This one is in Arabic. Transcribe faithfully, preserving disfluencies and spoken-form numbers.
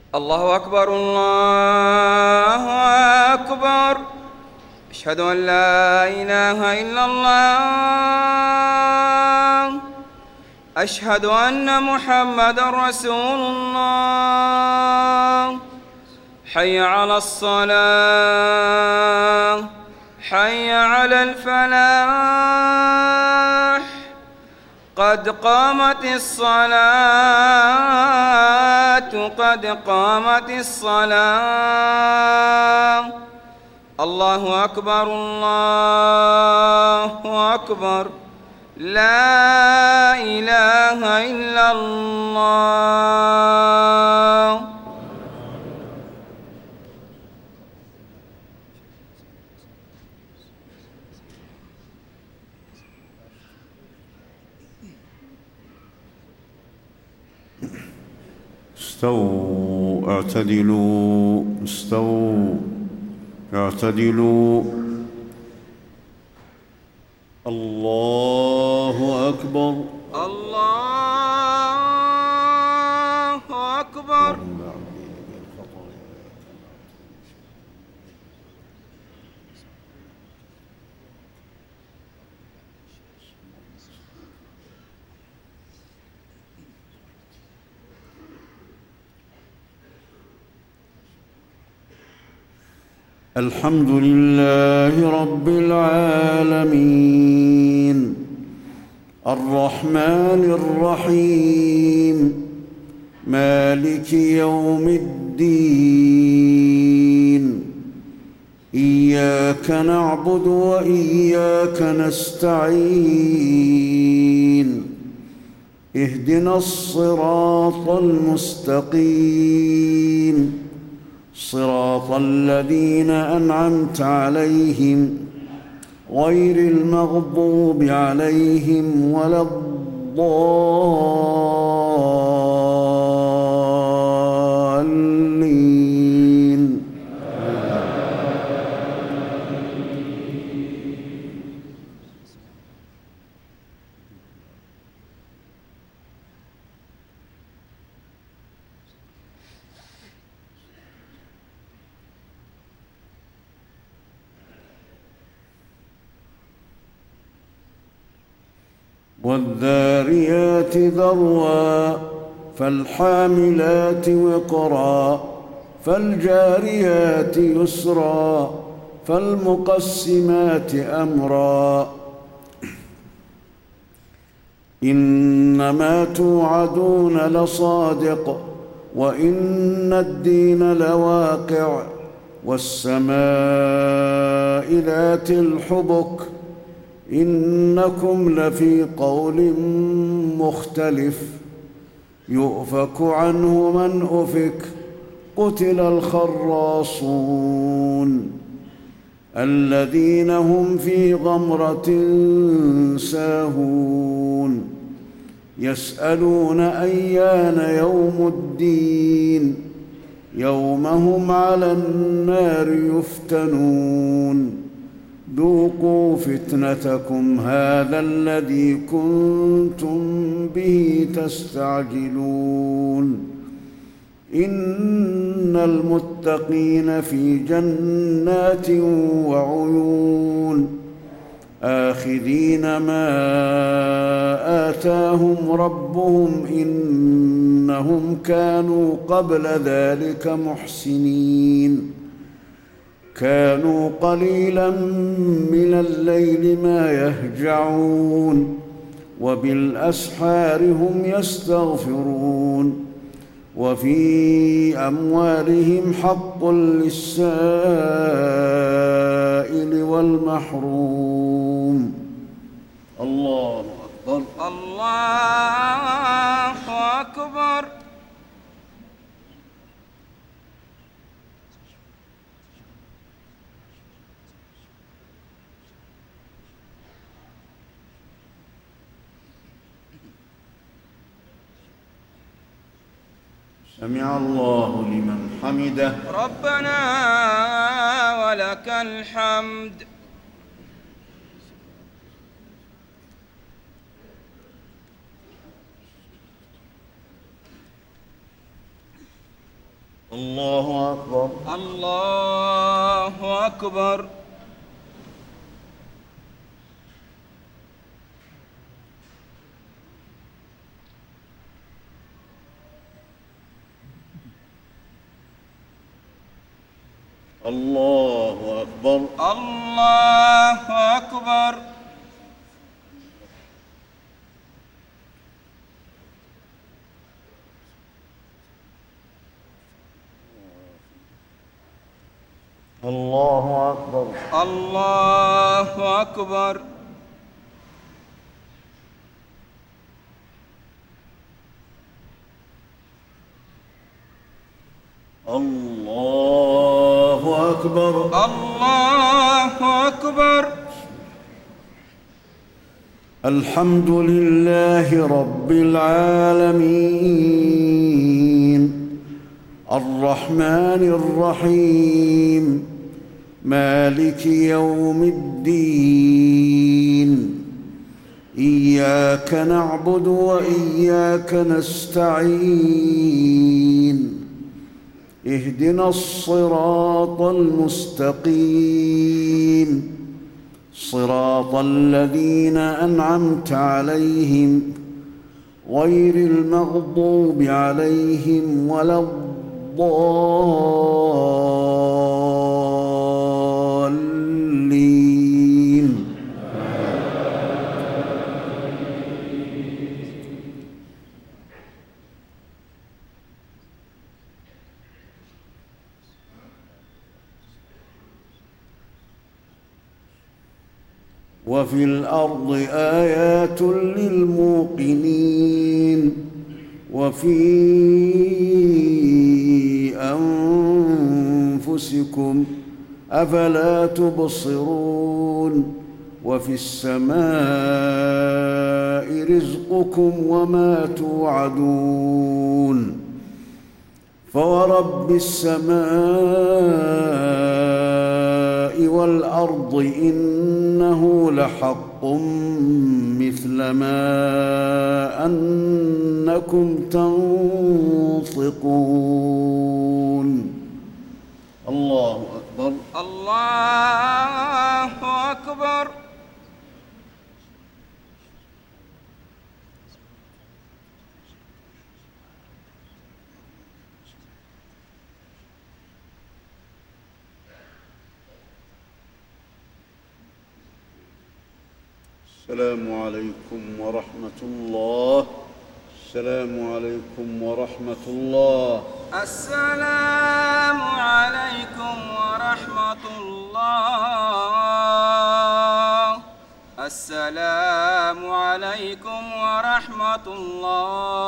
الله أكبر الله أكبر. أشهد أن لا إله إلا الله. أشهد أن محمد رسول الله. حي على الصلاة، حي على الفلاح، قد قامت الصلاة، قد قامت الصلاة. الله أكبر الله أكبر. لا إله إلا الله. استووا اعتدلوا استووا اعتدلوا. الله أكبر الله أكبر. الحمد لله رب العالمين الرحمن الرحيم مالك يوم الدين. إياك نعبد وإياك نستعين. اهدنا الصراط المستقيم صراط الذين أنعمت عليهم غير المغضوب عليهم ولا الضالين. والذاريات ذروا فالحاملات وقرا فالجاريات يسرا فالمقسمات أمرا. إنما توعدون لصادق وإن الدين لواقع. والسماء ذات الحبك إنكم لفي قول مختلف. يؤفك عنه من أفك. قتل الخراصون الذين هم في غمرة ساهون. يسألون أيان يوم الدين يوم هم على النار يفتنون. ذوقوا فتنتكم هذا الذي كنتم به تستعجلون. إن المتقين في جنات وعيون آخذين ما آتاهم ربهم إنهم كانوا قبل ذلك محسنين. كانوا قليلا من الليل ما يهجعون وبالأسحار هم يستغفرون. وفي أموالهم حق للسائل والمحروم. الله أكبر الله أكبر. سمع الله لمن حمده. ربنا ولك الحمد. الله أكبر. الله أكبر. الله أكبر. الله أكبر. الله أكبر. الله أكبر. الله أكبر. الله أكبر. الحمد لله رب العالمين الرحمن الرحيم مالك يوم الدين إياك نعبد وإياك نستعين اهدنا الصراط المستقيم صراط الذين أنعمت عليهم غير المغضوب عليهم ولا الضالين. وفي الأرض آيات للموقنين وفي أنفسكم أفلا تبصرون وفي السماء رزقكم وما توعدون فورب السماء والأرض إنه لحق مثل ما أنكم تنطقون. الله أكبر. الله أكبر. السلام عليكم ورحمة الله. السلام عليكم ورحمة الله. السلام عليكم ورحمة الله. السلام عليكم ورحمة الله.